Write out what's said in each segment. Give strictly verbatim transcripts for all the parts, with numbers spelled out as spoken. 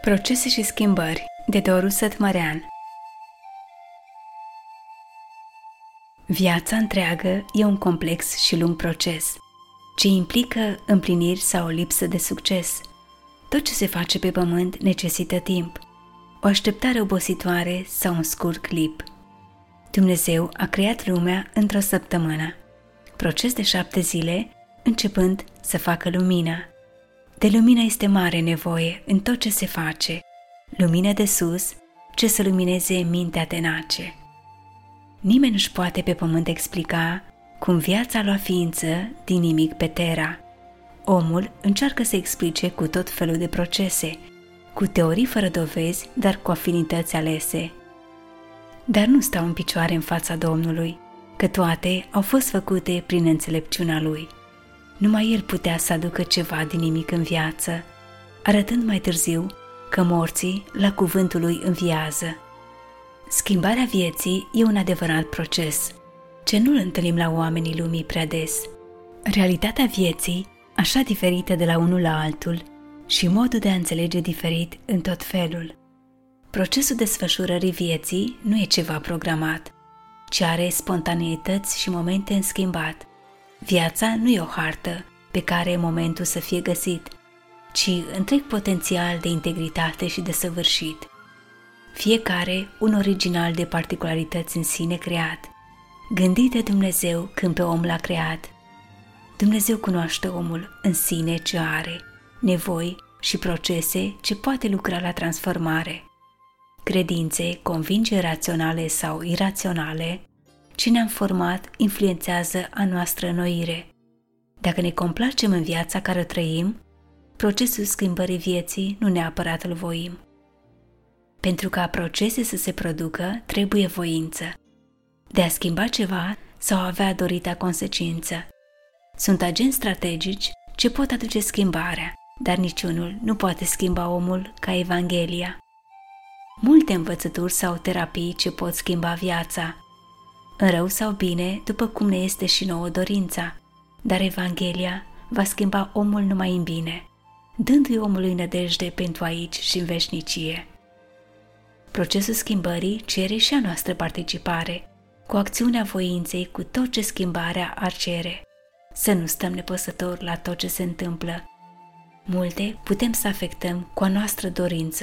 Procese și schimbări de Doru Sătmărean. Viața întreagă e un complex și lung proces, ce implică împliniri sau o lipsă de succes. Tot ce se face pe pământ necesită timp, o așteptare obositoare sau un scurt clip. Dumnezeu a creat lumea într-o săptămână, proces de șapte zile, începând să facă lumină. De lumină este mare nevoie în tot ce se face, lumină de sus, ce să lumineze mintea tenace. Nimeni nu-și poate pe pământ explica cum viața a luat ființă din nimic pe Terra. Omul încearcă să explice cu tot felul de procese, cu teorii fără dovezi, dar cu afinități alese. Dar nu stau în picioare în fața Domnului, că toate au fost făcute prin înțelepciunea Lui. Numai El putea să aducă ceva din nimic în viață, arătând mai târziu că morții la cuvântul Lui înviază. Schimbarea vieții e un adevărat proces, ce nu-l întâlnim la oamenii lumii prea des. Realitatea vieții, așa diferită de la unul la altul, și modul de a înțelege diferit în tot felul. Procesul desfășurării vieții nu e ceva programat, ci are spontaneități și momente în schimbat. Viața nu e o hartă pe care e momentul să fie găsit, ci întreg potențial de integritate și de săvârșit. Fiecare un original de particularități în sine creat, gândit de Dumnezeu când pe om l-a creat. Dumnezeu cunoaște omul în sine ce are, nevoi și procese ce poate lucra la transformare. Credințe, convingeri raționale sau iraționale, ce ne-am format influențează a noastră înnoire. Dacă ne complacem în viața care o trăim, procesul schimbării vieții nu neapărat îl voim. Pentru ca procese să se producă, trebuie voință. De a schimba ceva sau a avea dorita consecință. Sunt agenți strategici ce pot aduce schimbarea, dar niciunul nu poate schimba omul ca Evanghelia. Multe învățături sau terapii ce pot schimba viața, în rău sau bine, după cum ne este și nouă dorința, dar Evanghelia va schimba omul numai în bine, dându-i omului nădejde pentru aici și în veșnicie. Procesul schimbării cere și a noastră participare, cu acțiunea voinței, cu tot ce schimbarea ar cere. Să nu stăm nepăsători la tot ce se întâmplă. Multe putem să afectăm cu a noastră dorință.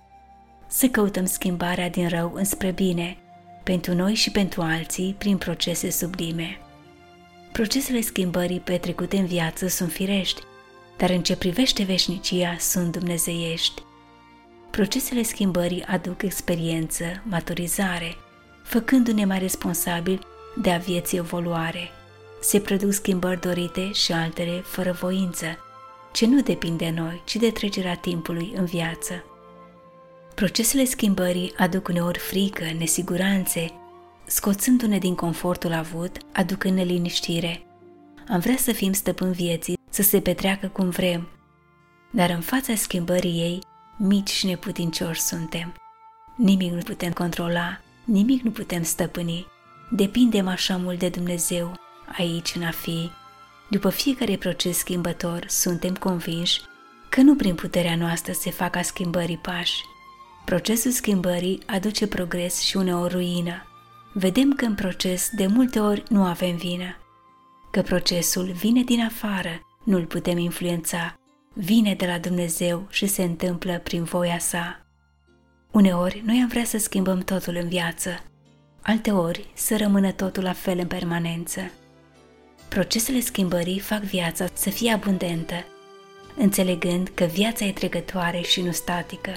Să căutăm schimbarea din rău înspre bine, pentru noi și pentru alții, prin procese sublime. Procesele schimbării petrecute în viață sunt firești, dar în ce privește veșnicia sunt dumnezeiești. Procesele schimbării aduc experiență, maturizare, făcându-ne mai responsabili de a vieții evoluare. Se produc schimbări dorite și altele fără voință, ce nu depind de noi, ci de trecerea timpului în viață. Procesele schimbării aduc uneori frică, nesiguranțe, scoțându-ne din confortul avut, aducând neliniștire. Am vrea să fim stăpâni vieții, să se petreacă cum vrem, dar în fața schimbării ei, mici și neputincioși suntem. Nimic nu putem controla, nimic nu putem stăpâni. Depindem așa mult de Dumnezeu, aici în a fi. După fiecare proces schimbător, suntem convinși că nu prin puterea noastră se fac a schimbării pași. Procesul schimbării aduce progres și uneori ruină. Vedem că în proces de multe ori nu avem vină, că procesul vine din afară, nu-l putem influența, vine de la Dumnezeu și se întâmplă prin voia sa. Uneori noi am vrea să schimbăm totul în viață, alteori să rămână totul la fel în permanență. Procesele schimbării fac viața să fie abundentă, înțelegând că viața e trecătoare și nu statică.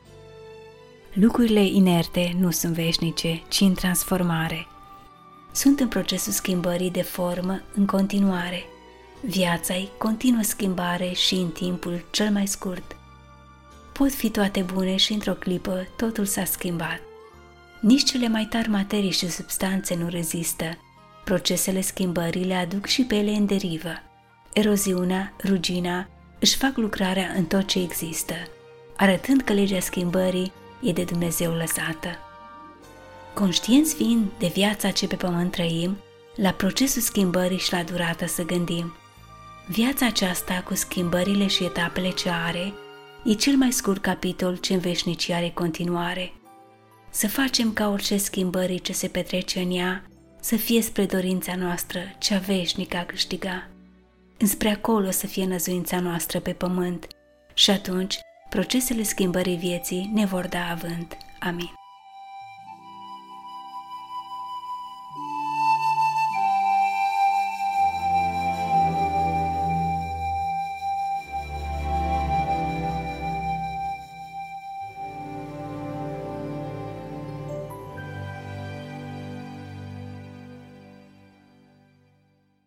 Lucrurile inerte nu sunt veșnice, ci în transformare. Sunt în procesul schimbării de formă în continuare. Viața-i continuă schimbare și în timpul cel mai scurt. Pot fi toate bune și într-o clipă totul s-a schimbat. Nici cele mai tari materii și substanțe nu rezistă. Procesele schimbării le aduc și pe ele în derivă. Eroziunea, rugina își fac lucrarea în tot ce există, arătând că legea schimbării e de Dumnezeu lăsată. Conștienți fiind de viața ce pe pământ trăim, la procesul schimbării și la durată să gândim. Viața aceasta, cu schimbările și etapele ce are, E cel mai scurt capitol ce în veșnicie are continuare. Să facem ca orice schimbări ce se petrece în ea să fie spre dorința noastră cea veșnică a câștiga. Înspre acolo să fie năzuința noastră pe pământ și atunci procesele schimbării vieții ne vor da avânt. Amin.